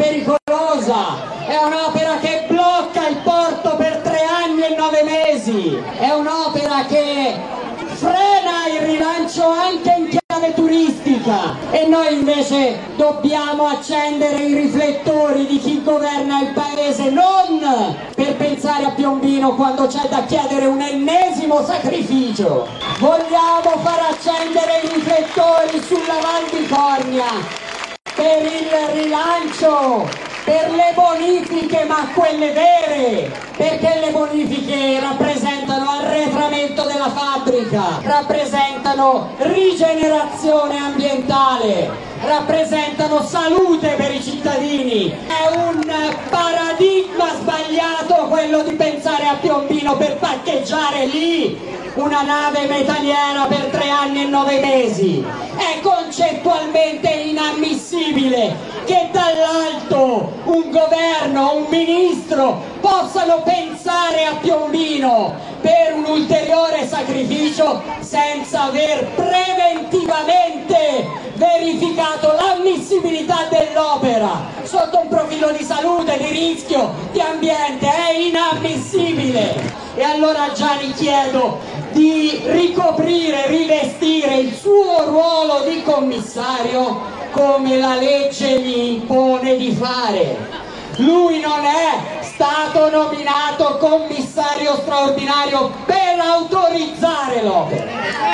pericolosa, è un'opera che blocca il porto per 3 anni e 9 mesi, è un'opera che frena il rilancio anche in chiave turistica, e noi invece dobbiamo accendere i riflettori di chi governa il paese, non per pensare a Piombino quando c'è da chiedere un ennesimo sacrificio. Vogliamo far accendere i riflettori sulla Val di Cornia per il rilancio, per le bonifiche, ma quelle vere, perché le bonifiche rappresentano arretramento della fabbrica, rappresentano rigenerazione ambientale, rappresentano salute per i cittadini. È un paradigma sbagliato quello di pensare a Piombino per parcheggiare lì una nave metaniera per 3 anni e 9 mesi. È concettualmente inammissibile che dall'alto un governo, un ministro possano pensare a Piombino per un ulteriore sacrificio senza aver preventivamente verificato l'ammissibilità dell'opera sotto un profilo di salute, di rischio, di ambiente. È inammissibile. E allora Gianni chiedo di ricoprire, rivestire il suo ruolo di commissario come la legge gli impone di fare. Lui non è stato nominato commissario straordinario per autorizzare l'opera.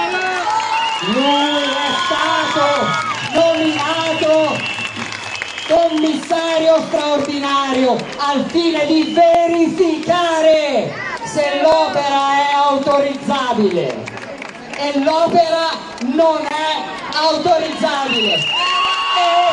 Lui è stato nominato commissario straordinario al fine di verificare se l'opera è autorizzabile, e l'opera non è autorizzabile.